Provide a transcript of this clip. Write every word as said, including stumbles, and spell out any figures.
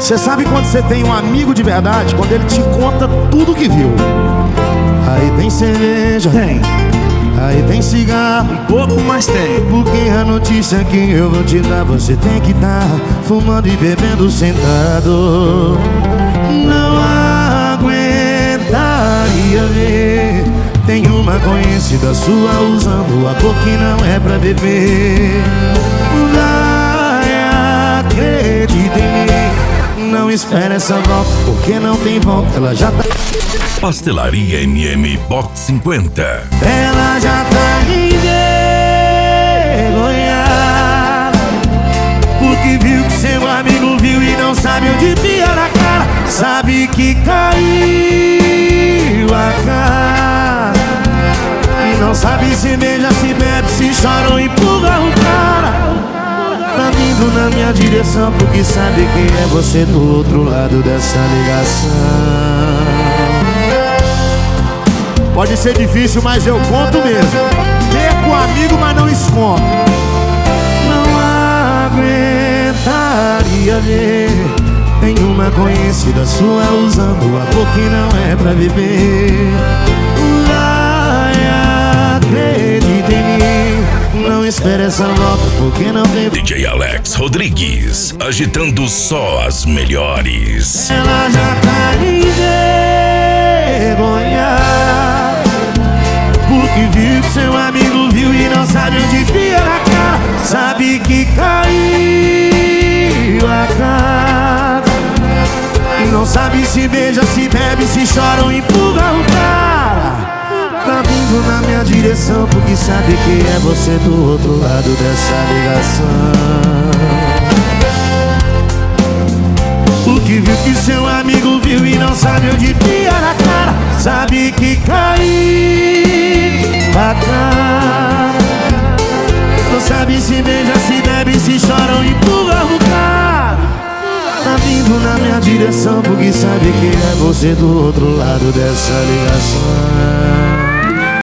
Você sabe quando você tem um amigo de verdade? Quando ele te conta tudo que viu. Aí tem cerveja, Tem, aí tem cigarro, um pouco, mas tem. porque a notícia que eu vou te dar, você tem que estar fumando e bebendo sentado. Não aguentaria ver. Tem uma conhecida sua usando a boca que não é pra beber. Vai, acredita em mim. Não espera essa volta, porque não tem volta. Ela já tá... Pastelaria M M Box cinquenta. Ela já tá envergonhada, porque viu que seu amigo viu e não sabe onde pia na cara. Sabe que caiu a cara e não sabe se beija, se bebe, se chora ou empurra o cara. Tá vindo na minha direção porque sabe que é você do outro lado dessa ligação. Pode ser difícil, mas eu conto mesmo. Perco o amigo, mas não escondo. Não aguentaria ver. Tem uma conhecida sua usando a boca que não é pra viver. Vai, acredita em mim. Não espere essa volta, porque não tem... D J Alex Rodrigues, agitando só as melhores. Ela já tá envergonhada, porque viu que seu amigo viu e não sabe onde enfia na cara. Sabe que caiu a cara e não sabe se beija, se bebe, se chora ou empurra o cara. Tá vindo na minha direção porque sabe que é você do outro lado dessa ligação. Porque viu que seu amigo viu e não sabe onde enfia na cara. Sabe que caiu a cara, não sabe se beija, se bebe, se chora ou empurra o cara. Tá vindo na minha direção porque sabe que é você do outro lado dessa ligação.